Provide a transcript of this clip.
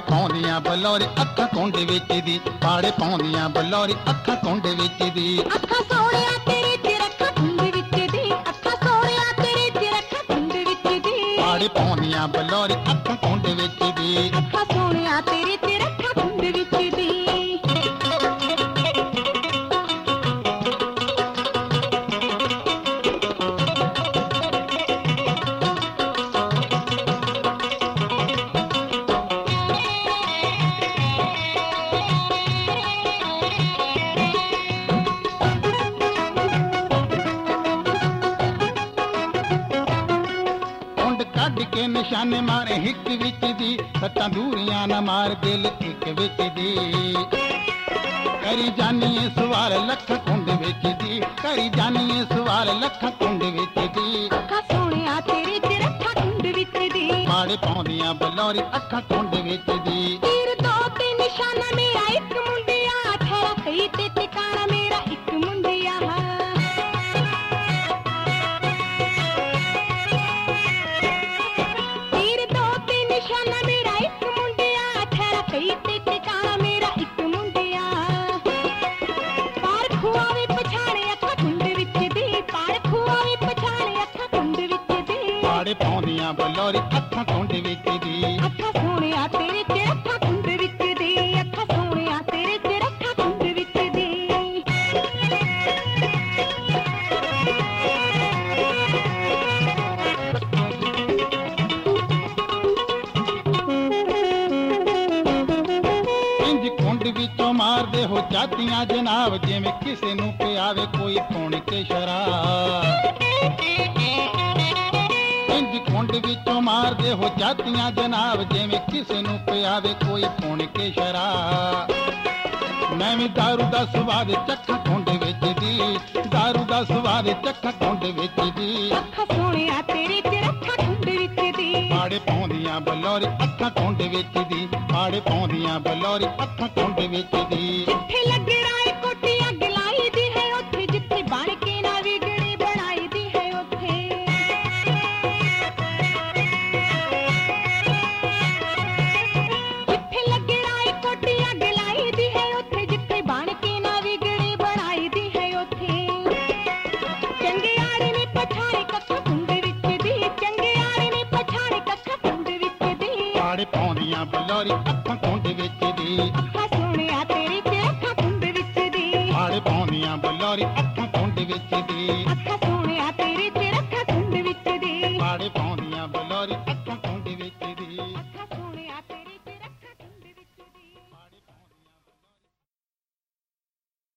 ਪਾਉਂਦੀਆਂ ਬਲੌਰੀ ਅੱਖਾਂ ਕੁੰਡ ਵਿੱਚ ਦੀ, ਪਾੜੇ ਪਾਉਂਦੀਆਂ ਬਲੌਰੀ ਅੱਖਾਂ ਕੁੰਡ ਵਿੱਚ ਦੀ। ਅੱਖਾਂ ਸੋਹਣਿਆ ਤੇਰੇ ਚ ਰੱਖਾਂ ਕੁੰਡ ਵਿੱਚ ਦੀ, ਅੱਖਾਂ ਸੋਹਣਿਆ ਤੇਰੇ ਚ ਰੱਖਾਂ ਕੁੰਡ ਵਿੱਚ ਦੀ। ਪਾੜੇ ਪਾਉਂਦੀਆਂ ਬਲੌਰੀ ਅੱਖਾਂ ਕੁੰਡ ਵਿੱਚ ਦੀ, ਅੱਖਾਂ ਸੋਹਣਿਆ ਤੇਰੇ ਚ ਰੱਖਾਂ ਕੁੰਡ ਵਿੱਚ ਦੀ। ਕੱਢ ਕੇ ਨਿਸ਼ਾਨੇ ਮਾਰੇ ਹਿੱਕ ਵਿੱਚ ਦੀ, ਸੱਟਾਂ ਦੂਰੀਆਂ ਨਾ ਮਾਰ ਦਿਲ ਇੱਕ ਵਿੱਚ ਦੀ। ਕਰੀ ਜਾਨੀਏ ਸਵਾਲ ਲੱਖ ਕੁੰਡ ਵਿੱਚ ਦੀ, ਕਰੀ ਜਾਨੀਏ ਸਵਾਲ ਲੱਖ ਕੁੰਡ ਵਿੱਚ ਦੀ। ਅੱਖਾਂ ਸੋਹਣਿਆ ਤੇਰੇ ਚ ਰੱਖਾਂ ਕੁੰਡ ਵਿੱਚ ਦੀ, ਪਾੜੇ ਪਾਉਂਦੀਆਂ ਬਲੌਰੀ ਅੱਖਾਂ ਕੁੰਡ ਵਿੱਚ ਦੀ। ਤੀਰ ਦੋ ਤੇ ਨਿਸ਼ਾਨਾ ਮੇਰਾ ਇੱਕ ਮੁੰਡਿਆ, ਠਹਿਰਾ ਕਈ ਤੇ ਟਿਕਾਣਾ ਮੇਰਾ ਇੱਕ ਮੁੰਡਿਆ। ਤੀਰ ਦੋ ਤੇ ਨਿਸ਼ਾਨਾ ਮੇਰਾ ਇੱਕ ਮੁੰਡਿਆ, ਠਹਿਰਾ ਕਈ ਤੇ ਟਿਕਾਣਾ ਮੇਰਾ ਇੱਕ ਮੁੰਡਿਆ। ਪਾਰ ਖੁਆਵੇ ਪਛਾਣੇ ਅੱਖਾਂ ਕੁੰਡ ਵਿੱਚ ਦੀ, ਪਾਰ ਖੁਆਵੇ ਪਛਾਣੇ ਅੱਖਾਂ ਕੁੰਡ ਵਿੱਚ ਦੀ। ਪਾੜੇ ਪਾਉਂਦੀਆਂ ਬਲੌਰੀ ਅੱਖਾਂ ਕੁੰਡ ਵਿੱਚ ਦੀ। ਅੱਖਾਂ ਸੋਹਣਿਆ ਤੇਰੇ ਚ ਰੱਖਾਂ ਕੁੰਡ ਵਿੱਚ ਦੀ, ਅੱਖਾਂ ਸੋਹਣਿਆ ਤੇਰੇ ਚ ਰੱਖਾਂ ਕੁੰਡ ਵਿੱਚ ਦੀ। ਇੰਜ ਕੁੰਡ ਵਿੱਚੋਂ ਮਾਰਦੇ ਹੋ ਚਾਤੀਆਂ ਜਨਾਬ, ਜਿਵੇਂ ਕਿਸੇ ਨੂੰ ਪਿਆਵੇ ਕੋਈ ਪੁਣ ਕੇ ਸ਼ਰਾਬ। ਇੰਜ ਕੁੰਡ ਵਿੱਚੋਂ ਮਾਰਦੇ ਹੋ ਚਾਤੀਆਂ ਜਨਾਬ, ਜਿਵੇਂ ਕਿਸੇ ਨੂੰ ਪਿਆਵੇ ਕੋਈ ਪੁਣ ਕੇ ਸ਼ਰਾਬ। ਮੈਂ ਵੀ ਦਾਰੂ ਦਾ ਸਵਾਦ ਚੱਖਾਂ ਕੁੰਡ ਵਿੱਚ ਦੀ, ਦਾਰੂ ਦਾ ਸਵਾਦ ਚੱਖਾਂ ਕੁੰਡ ਵਿੱਚ ਦੀ। ਅੱਖਾਂ ਸੋਹਣਿਆ ਤੇਰੇ ਚ ਰੱਖਾਂ ਕੁੰਡ ਵਿੱਚ ਦੀ, ਪਾੜੇ ਪਾਉਂਦੀਆਂ ਬਲੌਰੀ ਅੱਖਾਂ ਕੁੰਡ ਵਿੱਚ ਦੀ, ਪਾੜੇ ਪਾਉਂਦੀਆਂ ਬਲੌਰੀ ਅੱਖਾਂ ਕੁੰਡ ਵਿੱਚ ਦੀ। ਜਿੱਥੇ ਲੱਗਣਾ ਏ ਕੋਠੀ ਅੱਗ ਲਾਈ ਦੀ ਹੈ ਉੱਥੇ, ਜਿੱਥੇ ਬਣ ਕੇ ਨਾ ਵਿਗੜੀ ਬਣਾਈ ਦੀ ਹੈ ਉੱਥੇ। ਜਿੱਥੇ ਲੱਗਣਾ ਏ ਕੋਠੀ ਅੱਗ ਲਾਈ ਦੀ ਹੈ ਉੱਥੇ, ਜਿੱਥੇ ਬਣ ਕੇ ਨਾ ਵਿਗੜੀ ਬਣਾਈ ਦੀ ਹੈ ਉੱਥੇ। ਚੰਗਿਆੜੀ ਨੇ ਪਛਾਣੇ ਕੱਖਾਂ ਕੁੰਡ ਵਿੱਚ ਦੀ, ਚੰਗਿਆੜੀ ਨੇ ਪਛਾਣੇ ਕੱਖਾਂ ਕੁੰਡ ਵਿੱਚ ਦੀ। ਪਾੜੇ ਪਾਉਂਦੀਆਂ ਬਲੌਰੀ ਅੱਖਾਂ ਕੁੰਡ ਵਿੱਚ ਦੀ, ਅੱਖਾਂ ਸੋਹਣਿਆ ਤੇਰੇ ਚ ਰੱਖਾਂ ਕੁੰਡ ਵਿੱਚ ਦੀ, ਪਾੜੇ ਪਾਉਂਦੀਆਂ ਬਲੌਰੀ ਅੱਖਾਂ ਕੁੰਡ ਵਿੱਚ ਦੀ। ਅੱਖਾਂ